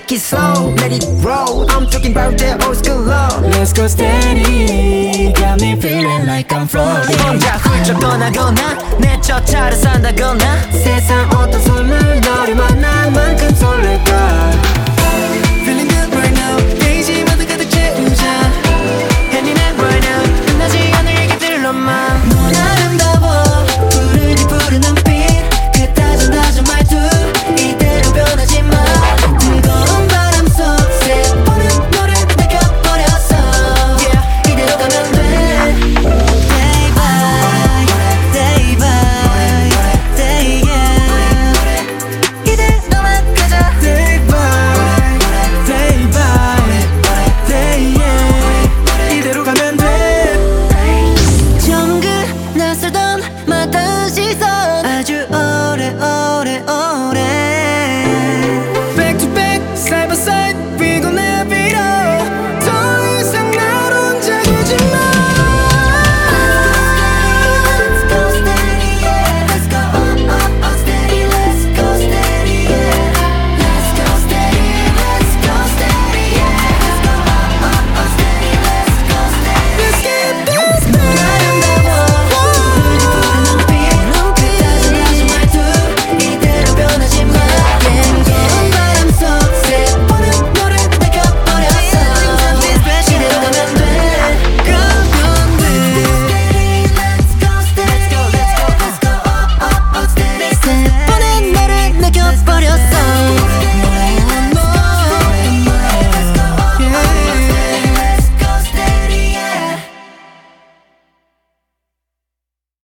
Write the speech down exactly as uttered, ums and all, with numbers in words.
take it slow, let it roll. I'm talking about the old school love. Let's go steady, got me feeling like I'm floating. 혼자 훌쩍 떠나거나 내 첫 차를 산다거나 세상 어떤 선물 너를 만날 만큼 설렐까. Feeling good right now 데이지 모두 가득 채우자 Handing out right now 끝나지 않을 얘기들로만 넌 아름다워 푸르니 푸른 눈빛 그 따뜻한 말투 이대로 변하지 마 뜨거운 바람 속 새보는 너를 느껴버렸어 yeah, 이대로 가면 돼 Day by day by day yeah 이대로만 가자 Day by day by day yeah 이대로 가면 돼 정그 낯설던 맛다운 시선